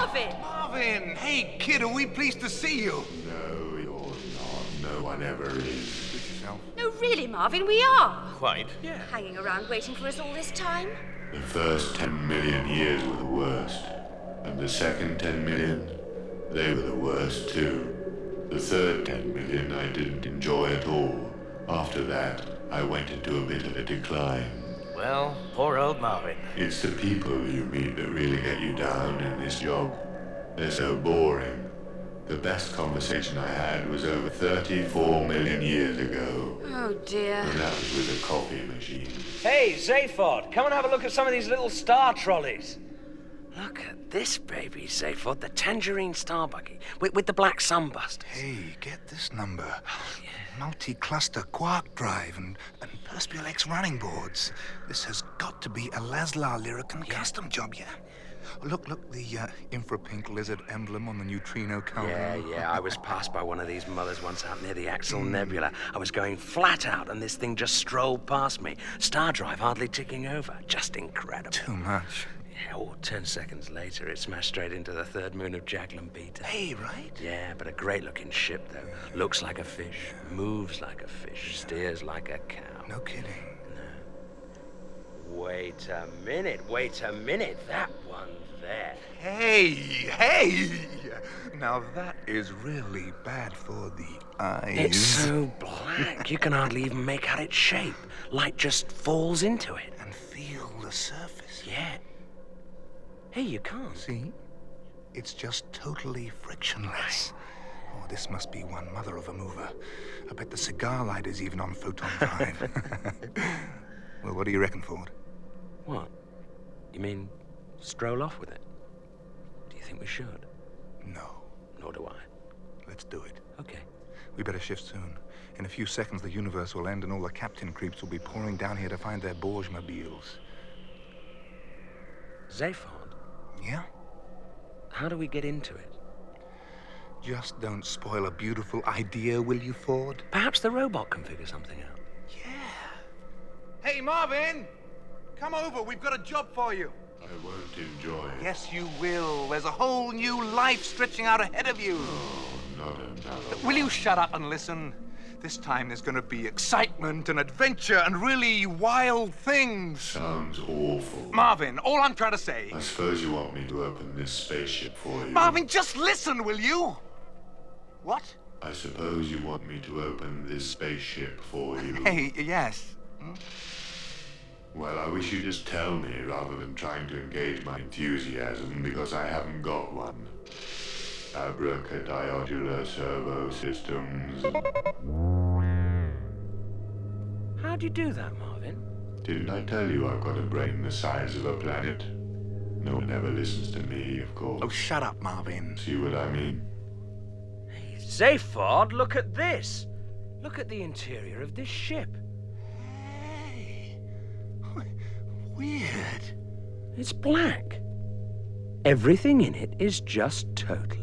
Marvin! Marvin! Hey, kid, are we pleased to see you? No, you're not. No one ever is. No, really, Marvin, we are. Quite. Yeah. Hanging around waiting for us all this time. The first 10 million years were the worst. And the second 10 million, they were the worst too. The third 10 million I didn't enjoy at all. After that, I went into a bit of a decline. Well, poor old Marvin. It's the people you meet that really get you down in this job. They're so boring. The best conversation I had was over 34 million years ago. Oh, dear. And that was with a coffee machine. Hey, Zaphod, come and have a look at some of these little star trolleys. Look at this baby, Zaphod, the Tangerine Star Buggy, with the black sunbusters. Hey, get this number. Multi-cluster quark drive and Perspial X running boards. This has got to be a Laszlo Lyrican custom job, yeah? Look, the infra-pink lizard emblem on the neutrino counter. Yeah, I was passed by one of these mothers once out near the Axel Nebula. I was going flat out, and this thing just strolled past me. Star drive hardly ticking over. Just incredible. Too much. Yeah, 10 seconds later, it smashed straight into the third moon of Jaglan Beta. Hey, right? Yeah, but a great-looking ship, though. Looks like a fish, moves like a fish, steers like a cow. No kidding. No. Wait a minute. That one there. Hey! Now that is really bad for the eyes. It's so black, you can hardly even make out its shape. Light just falls into it. And feel the surface. Yeah. Hey, you can't. See? It's just totally frictionless. Oh, this must be one mother of a mover. I bet the cigar lighter's even on photon drive. Well, what do you reckon, Ford? What? You mean stroll off with it? Do you think we should? No. Nor do I. Let's do it. Okay. We better shift soon. In a few seconds, the universe will end and all the captain creeps will be pouring down here to find their Borg-mobiles. Zaphod? Yeah? How do we get into it? Just don't spoil a beautiful idea, will you, Ford? Perhaps the robot can figure something out. Yeah. Hey, Marvin! Come over, we've got a job for you. I won't enjoy it. Yes, you will. There's a whole new life stretching out ahead of you. Oh, not another. Will you shut up and listen? This time there's going to be excitement and adventure and really wild things. Sounds awful. Marvin, all I'm trying to say... I suppose you want me to open this spaceship for you. Marvin, just listen, will you? What? I suppose you want me to open this spaceship for you. Hey, yes. Well, I wish you'd just tell me rather than trying to engage my enthusiasm because I haven't got one. Abracadabra servo systems. How'd you do that, Marvin? Didn't I tell you I've got a brain the size of a planet? No one ever listens to me, of course. Oh, shut up, Marvin. See what I mean? Hey, Zaphod, look at this. Look at the interior of this ship. Hey. Weird. It's black. Everything in it is just totally